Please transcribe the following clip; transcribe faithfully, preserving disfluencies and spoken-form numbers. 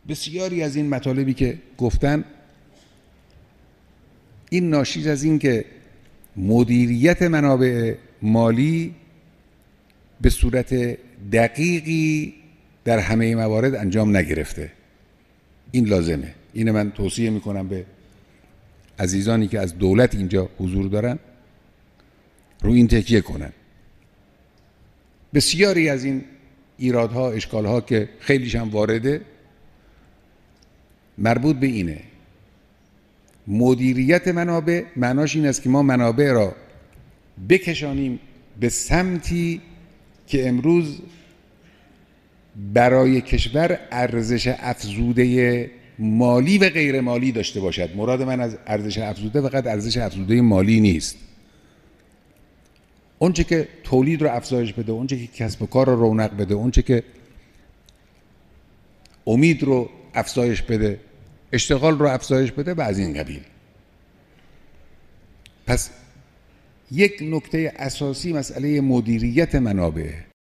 بسیاری از این مطالبی که گفتن این ناشی از این که مدیریت منابع مالی به صورت دقیقی در همه موارد انجام نگرفته. این لازمه. این من توصیه میکنم به عزیزانی که از دولت اینجا حضور دارن رو این تکیه کنن. بسیاری از این ایرادها، اشکالها که خیلیش هم وارده مربوط به اینه. مدیریت منابع معناش این است که ما منابع را بکشانیم به سمتی که امروز برای کشور ارزش افزوده مالی و غیر مالی داشته باشد. مراد من از ارزش افزوده فقط ارزش افزوده مالی نیست. اونچه که تولید رو افزایش بده، اونچه که کسب و کار رو رونق بده، اونچه که امید رو افزایش بده، اشتغال رو افزایش بده و از این قبیل. پس یک نکته اساسی مسئله مدیریت منابع